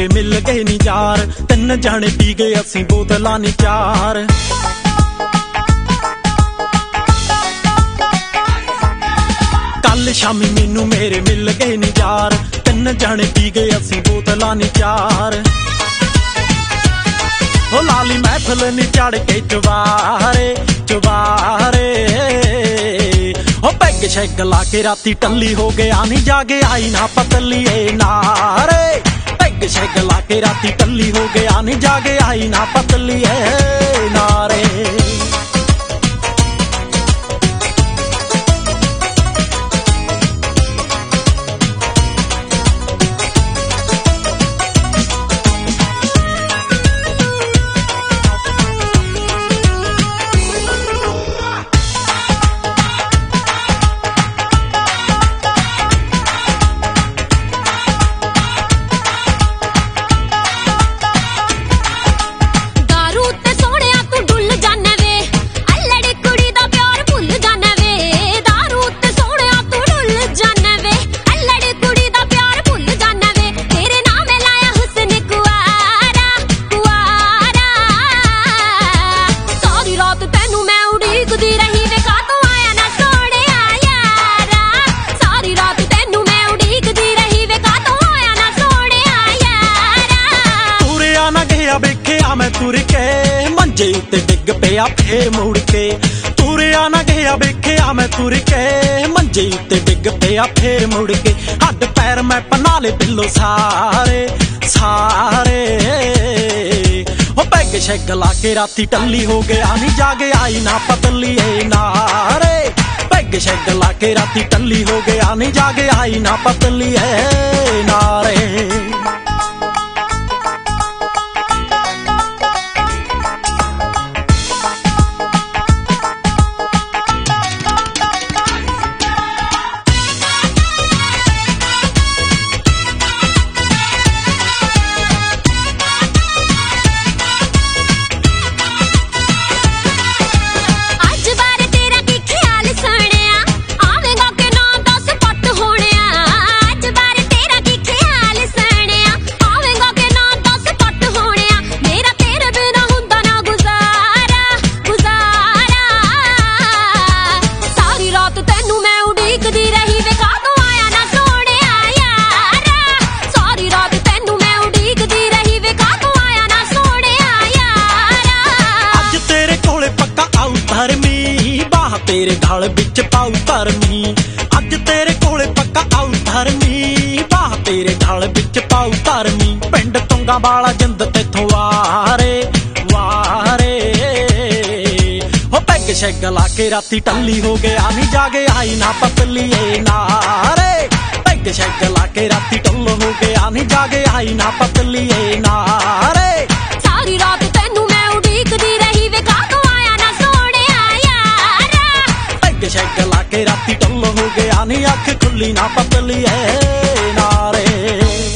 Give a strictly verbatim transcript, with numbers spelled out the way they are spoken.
मेरे मिल गए नी यार, तीन जाने पी गए असीं बोतलां नी चार। कल शामी मैनू मेरे मिल गए नी यार, तीन जाने पी गए असीं बोतलां नी चार। ओ लाली महफिल नी चढ़ के चुबारे चुबारे, ओ पैग शैग ला के राती टल्ली हो गया नी जागे आई ना पतलिए नारे। पैग शैग ला के राती टल्ली हो गया नी जागे आई ना पतलिए नारे। वेखिया मैं तुर के मंजे उत्ते डिग पिया फेर मुड़ के, तुरिया ना गया वेखिया मैं तुर के मंजे उत्ते डिग पिया फेर मुड़ के। हड्ड पैर मैं पना ले पिलो सारे सारे, ओ पैग शैग ला के राती टल्ली हो गया नी जागे आई ना पतलिए नारे। पैग शैग ला के राती टल्ली हो गया नी जागे आई ना पतलिए नारे। तेरे गल बिच पाऊ धरमी अज तेरे कोले पक्का आऊ धरमी, बाह तेरे गल बिच पाऊ धरमी। पिंड तुंगा वाला जिंद तेथों वारे वारे, हो पैग शैग ला के राती टल्ली हो गया नी जागे आई ना पतलिए नारे। पैग शैग ला के राती टल्ल हो गया नी जागे आई ना पतलिए नारे। सारी रात तेनू मैं उड़ीकदी रही वे कातों आया ना सोहणिया यारा। पैग शैग ला के राती टल्ल हो गया नी अख खुली ना पतलिए नारे।